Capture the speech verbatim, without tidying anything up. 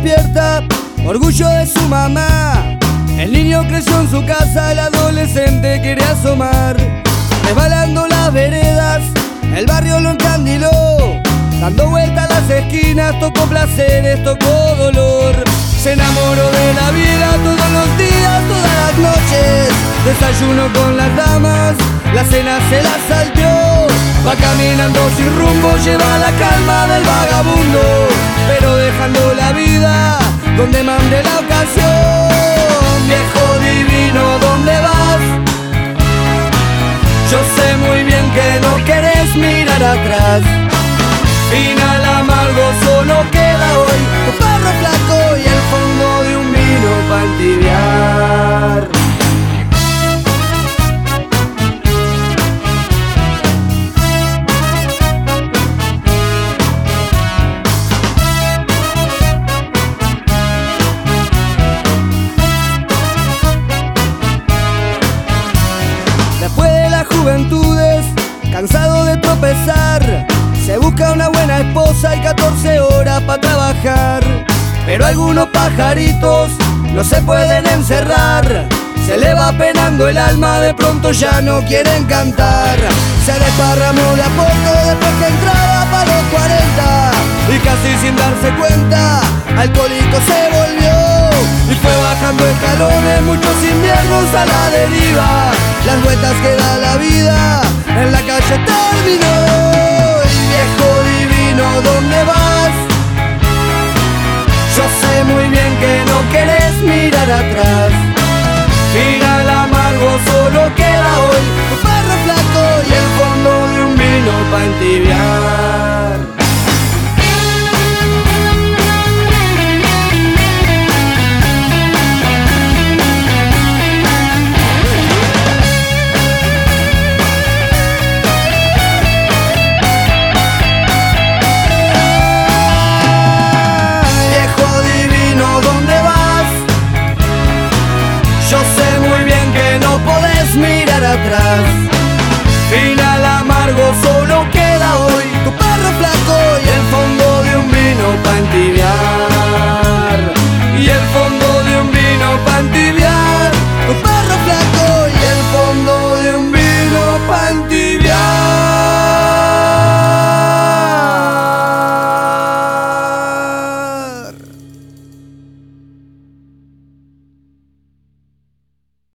despierta, orgullo de su mamá. El niño creció en su casa, el adolescente quiere asomar. Resbalando las veredas, el barrio lo encandiló. Dando vueltas a las esquinas, tocó placeres, tocó dolor. Se enamoró de la vida todos los días, todas las noches. Desayuno con las damas, la cena se la salteó. Va caminando sin rumbo, lleva la calma del vagabundo, pero dejando la vida donde mande la ocasión. Viejo divino, ¿dónde vas? Yo sé muy bien que no querés mirar atrás. Final amargo, solo queda hoy tu perro flaco y el fondo de un vino para entibiar. Después de las juventudes, cansado de tropezar, se busca una buena esposa y catorce horas para trabajar. Pero algunos pajaritos no se pueden encerrar. Se le va penando el alma, de pronto ya no quieren cantar. Se desparramó de a poco después que entraba para los cuarenta, y casi sin darse cuenta, alcohólico se volvió. Y fue bajando escalones, muchos inviernos a la deriva. Las vueltas que da la vida, en la calle terminó. Viejo divino, ¿dónde vas? Yo sé muy bien que no querés mirar atrás. Final amargo, solo queda hoy tu perro flaco y el fondo de un vino pa' entibiar.